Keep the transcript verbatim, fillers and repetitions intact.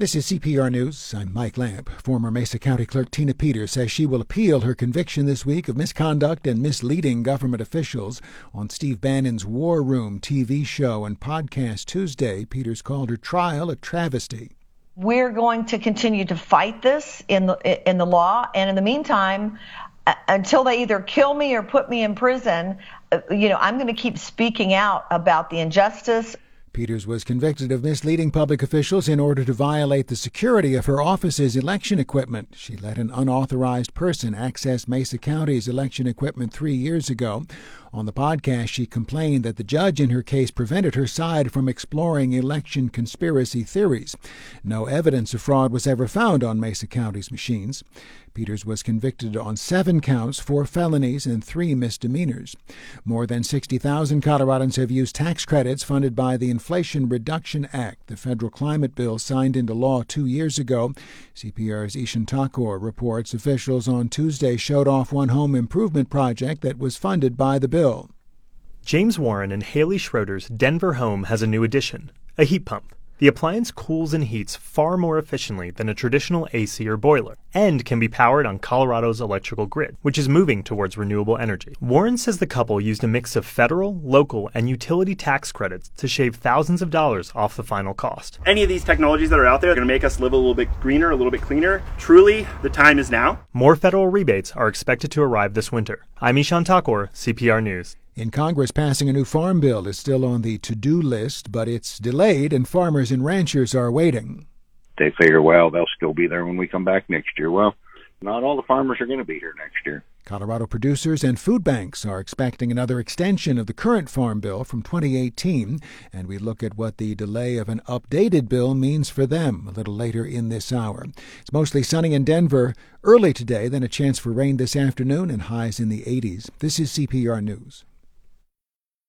This is C P R News. I'm Mike Lamp. Former Mesa County Clerk Tina Peters says she will appeal her conviction this week of misconduct and misleading government officials. On Steve Bannon's War Room T V show and podcast Tuesday, Peters called her trial a travesty. We're going to continue to fight this in the in the law, and in the meantime, until they either kill me or put me in prison, you know, I'm going to keep speaking out about the injustice. Peters was convicted of misleading public officials in order to violate the security of her office's election equipment. She let an unauthorized person access Mesa County's election equipment three years ago. On the podcast, she complained that the judge in her case prevented her side from exploring election conspiracy theories. No evidence of fraud was ever found on Mesa County's machines. Peters was convicted on seven counts, four felonies, and three misdemeanors. More than sixty thousand Coloradans have used tax credits funded by the Inflation Reduction Act, the federal climate bill signed into law two years ago. C P R's Ishan Thakur reports officials on Tuesday showed off one home improvement project that was funded by the bill. James Warren and Haley Schroeder's Denver home has a new addition, a heat pump. The appliance cools and heats far more efficiently than a traditional A C or boiler, and can be powered on Colorado's electrical grid, which is moving towards renewable energy. Warren says the couple used a mix of federal, local, and utility tax credits to shave thousands of dollars off the final cost. Any of these technologies that are out there are going to make us live a little bit greener, a little bit cleaner. Truly, the time is now. More federal rebates are expected to arrive this winter. I'm Ishan Thakur, C P R News. In Congress, passing a new farm bill is still on the to-do list, but it's delayed and farmers and ranchers are waiting. They figure, well, they'll still be there when we come back next year. Well, not all the farmers are going to be here next year. Colorado producers and food banks are expecting another extension of the current farm bill from twenty eighteen, and we look at what the delay of an updated bill means for them a little later in this hour. It's mostly sunny in Denver early today, then a chance for rain this afternoon and highs in the eighties. This is C P R News.